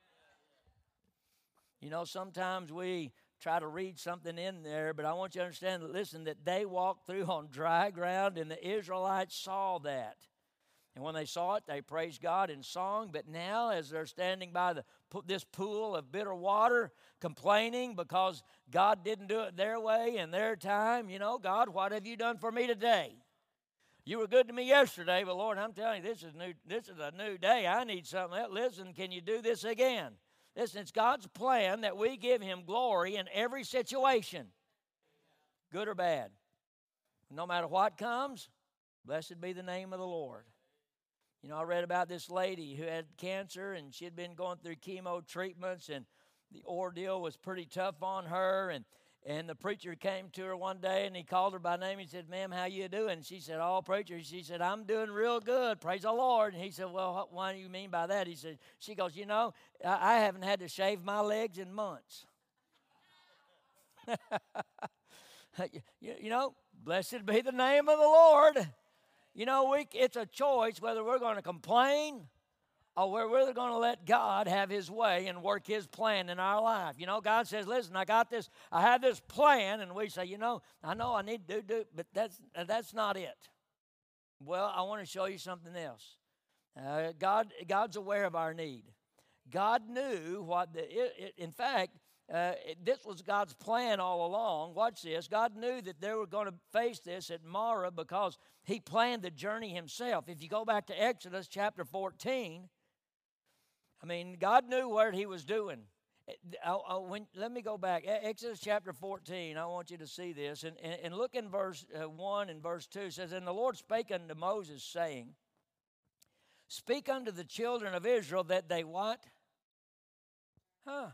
You know, sometimes we try to read something in there, but I want you to understand that, listen, that they walked through on dry ground, and the Israelites saw that. And when they saw it, they praised God in song. But now, as they're standing by the, this pool of bitter water, complaining because God didn't do it their way in their time, you know, "God, what have You done for me today? You were good to me yesterday, but Lord, I'm telling You, this is new. This is a new day. I need something else. Listen, can You do this again?" Listen, it's God's plan that we give Him glory in every situation, good or bad. No matter what comes, blessed be the name of the Lord. You know, I read about this lady who had cancer, and she had been going through chemo treatments, and the ordeal was pretty tough on her. And, and the preacher came to her one day, and he called her by name. He said, "Ma'am, how you doing?" She said, "Oh, preacher," she said, "I'm doing real good, praise the Lord." And he said, "Well, what, what do you mean by that?" He said, she goes, "You know, I, I haven't had to shave my legs in months." you, you know, blessed be the name of the Lord. You know, we, it's a choice whether we're going to complain or whether we're going to let God have His way and work His plan in our life. You know, God says, "Listen, I got this, I have this plan," and we say, "You know, I know I need to do, do but that's, that's not it." Well, I want to show you something else. Uh, God, God's aware of our need. God knew what the, it, it, in fact, Uh, it, this was God's plan all along. Watch this. God knew that they were going to face this at Marah because He planned the journey Himself. If you go back to Exodus chapter fourteen, I mean, God knew what He was doing. I, I, when, let me go back. Exodus chapter fourteen, I want you to see this. And, and, and look in verse uh, one and verse two. It says, "And the Lord spake unto Moses, saying, Speak unto the children of Israel that they" what? Huh.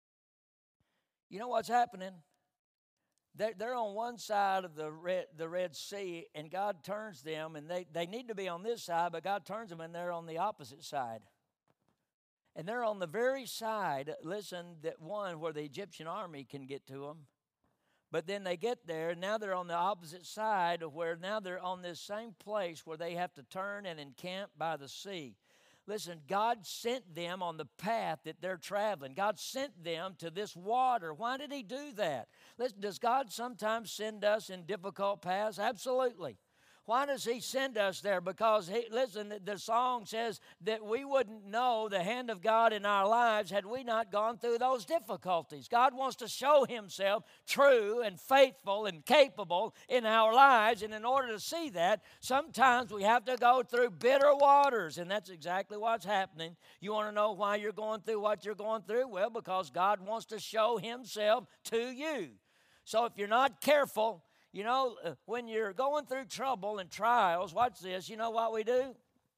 You know what's happening? They're, they're on one side of the Red, the Red Sea, and God turns them, and they, they need to be on this side, but God turns them, and they're on the opposite side. And they're on the very side, listen, that one where the Egyptian army can get to them. But then they get there, and now they're on the opposite side where now they're on this same place where they have to turn and encamp by the sea. Listen, God sent them on the path that they're traveling. God sent them to this water. Why did He do that? Listen, does God sometimes send us in difficult paths? Absolutely. Why does He send us there? Because, he, listen, the song says that we wouldn't know the hand of God in our lives had we not gone through those difficulties. God wants to show Himself true and faithful and capable in our lives. And in order to see that, sometimes we have to go through bitter waters. And that's exactly what's happening. You want to know why you're going through what you're going through? Well, because God wants to show Himself to you. So if you're not careful, You know, uh, when you're going through trouble and trials, watch this, you know what we do?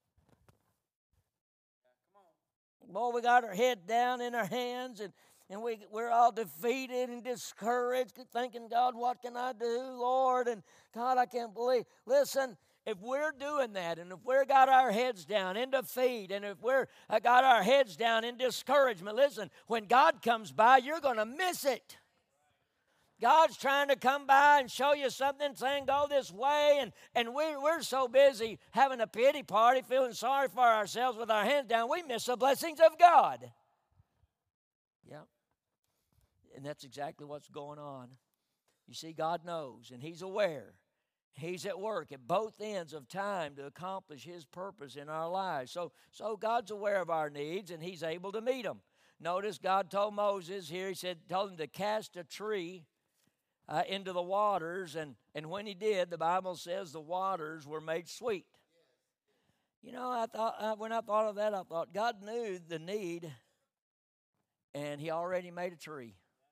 Boy, we got our head down in our hands, and, and we, we're all defeated and discouraged, thinking, God, what can I do, Lord? And God, I can't believe. Listen, if we're doing that, and if we've got our heads down in defeat, and if we're uh, got our heads down in discouragement, listen, when God comes by, you're going to miss it. God's trying to come by and show you something, saying go this way, and, and we, we're so busy having a pity party, feeling sorry for ourselves with our hands down, we miss the blessings of God. Yeah. And that's exactly what's going on. You see, God knows, and He's aware. He's at work at both ends of time to accomplish His purpose in our lives. So, so God's aware of our needs, and He's able to meet them. Notice God told Moses here, He said, told him to cast a tree Uh, into the waters, and, and when he did, the Bible says the waters were made sweet. You know, I thought uh, when I thought of that, I thought God knew the need, and He already made a tree.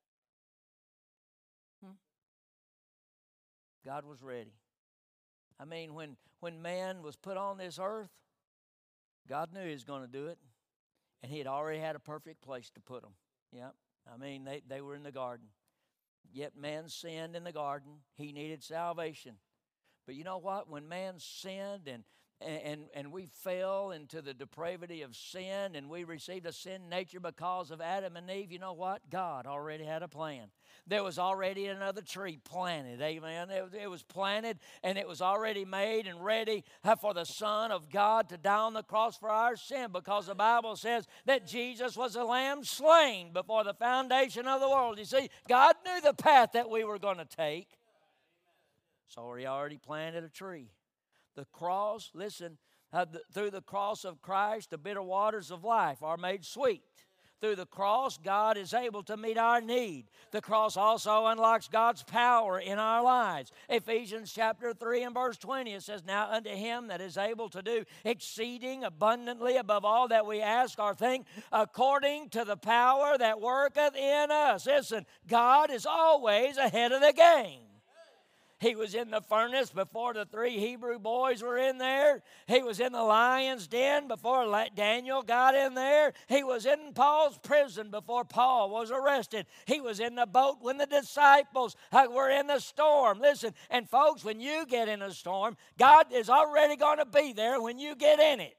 Hmm. God was ready. I mean, when when man was put on this earth, God knew He was going to do it, and He had already had a perfect place to put them. Yeah, I mean, they, they were in the garden. Yet man sinned in the garden. He needed salvation. But you know what? When man sinned and, and, and we fell into the depravity of sin and we received a sin nature because of Adam and Eve, you know what? God already had a plan. There was already another tree planted, amen. It, it was planted and it was already made and ready for the Son of God to die on the cross for our sin, because the Bible says that Jesus was a lamb slain before the foundation of the world. You see, God knew the path that we were going to take. So He already planted a tree. The cross, listen, uh, the, through the cross of Christ, the bitter waters of life are made sweet. Through the cross, God is able to meet our need. The cross also unlocks God's power in our lives. Ephesians chapter three and verse twenty, it says, now unto Him that is able to do exceeding abundantly above all that we ask or think, according to the power that worketh in us. Listen, God is always ahead of the game. He was in the furnace before the three Hebrew boys were in there. He was in the lion's den before Daniel got in there. He was in Paul's prison before Paul was arrested. He was in the boat when the disciples were in the storm. Listen, and folks, when you get in a storm, God is already going to be there when you get in it.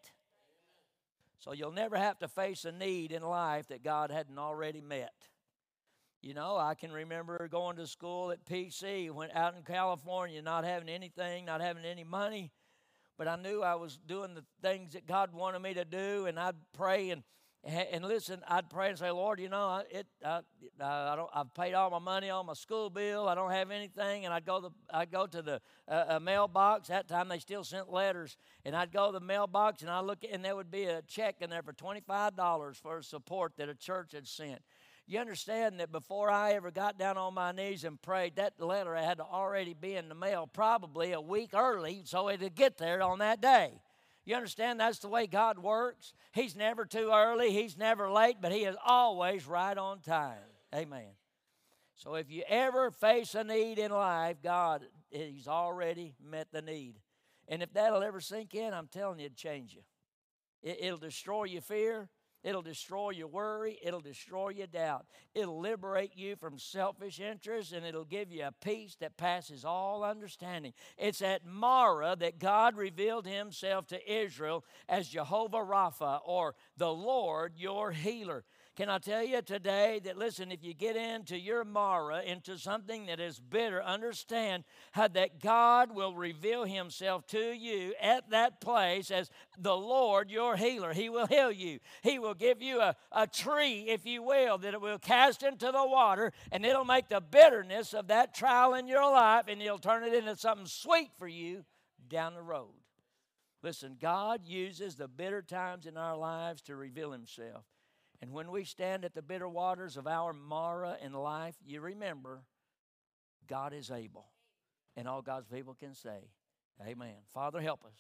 So you'll never have to face a need in life that God hadn't already met. You know, I can remember going to school at P C, went out in California, not having anything, not having any money, but I knew I was doing the things that God wanted me to do, and I'd pray and and listen. I'd pray and say, Lord, you know, it I, I don't I've paid all my money on my school bill. I don't have anything, and I'd go the I'd go to the uh, a mailbox. That time they still sent letters, and I'd go to the mailbox and I look, and there would be a check in there for twenty-five dollars for support that a church had sent. You understand that before I ever got down on my knees and prayed, that letter had to already be in the mail probably a week early so it would get there on that day. You understand that's the way God works? He's never too early, He's never late, but He is always right on time. Amen. So if you ever face a need in life, God, He's already met the need. And if that'll ever sink in, I'm telling you, it'll change you. It, it'll destroy your fear. It'll destroy your worry. It'll destroy your doubt. It'll liberate you from selfish interests, and it'll give you a peace that passes all understanding. It's at Marah that God revealed Himself to Israel as Jehovah Rapha, or the Lord your healer. Can I tell you today that, listen, if you get into your Marah, into something that is bitter, understand how that God will reveal Himself to you at that place as the Lord your healer. He will heal you. He will give you a, a tree, if you will, that it will cast into the water, and it'll make the bitterness of that trial in your life, and He'll turn it into something sweet for you down the road. Listen, God uses the bitter times in our lives to reveal Himself. And when we stand at the bitter waters of our Marah in life, you remember, God is able. And all God's people can say, amen. Father, help us.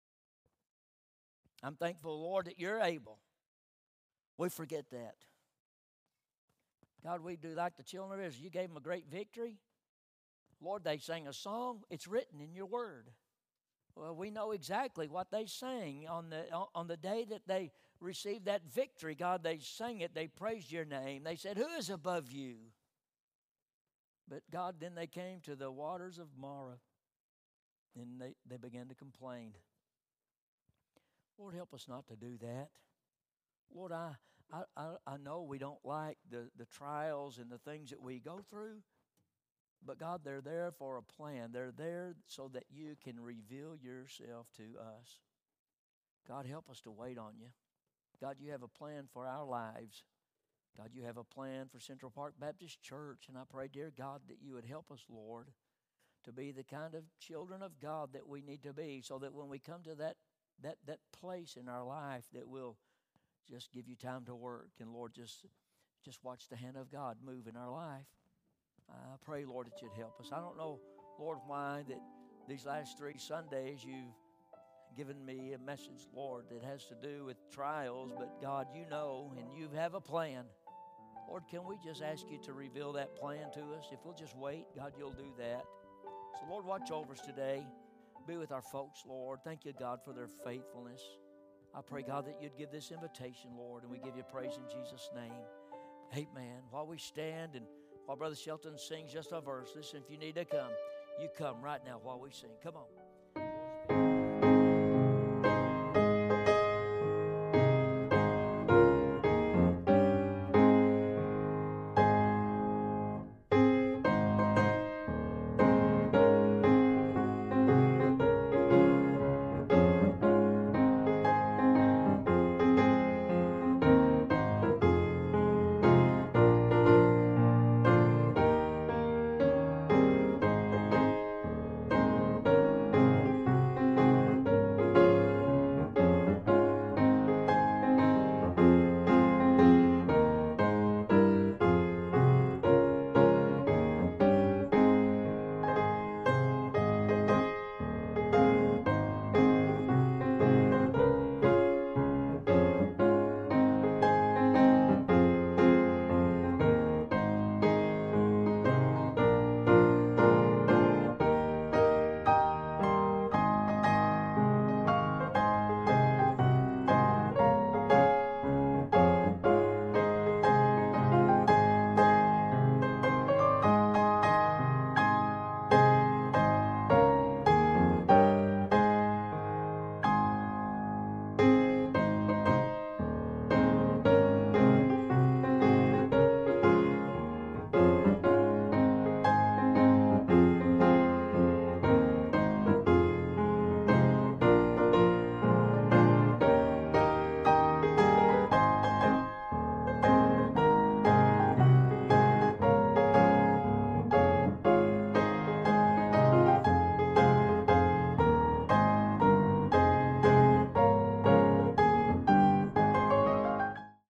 I'm thankful, Lord, that You're able. We forget that. God, we do like the children of Israel. You gave them a great victory. Lord, they sang a song. It's written in your word. Well, we know exactly what they sang on the on the day that they received that victory. God, they sang it. They praised your name. They said, who is above you? But God, then they came to the waters of Marah, and they, they began to complain. Lord, help us not to do that. Lord, I, I, I, I know we don't like the, the trials and the things that we go through, but God, they're there for a plan. They're there so that you can reveal yourself to us. God, help us to wait on you. God, you have a plan for our lives. God, you have a plan for Central Park Baptist Church, and I pray, dear God, that you would help us, Lord, to be the kind of children of God that we need to be, so that when we come to that that that place in our life, that we'll just give you time to work, and Lord, just just watch the hand of God move in our life. I pray, Lord, that you'd help us. I don't know, Lord, why that these last three Sundays you've given me a message, Lord, that has to do with trials, but God, you know, and you have a plan. Lord, can we just ask you to reveal that plan to us? If we'll just wait, God, you'll do that. So, Lord, watch over us today. Be with our folks, Lord. Thank you, God, for their faithfulness. I pray, God, that you'd give this invitation, Lord, and we give you praise in Jesus' name. Amen. While we stand and while Brother Shelton sings just a verse, listen, if you need to come, you come right now while we sing. Come on.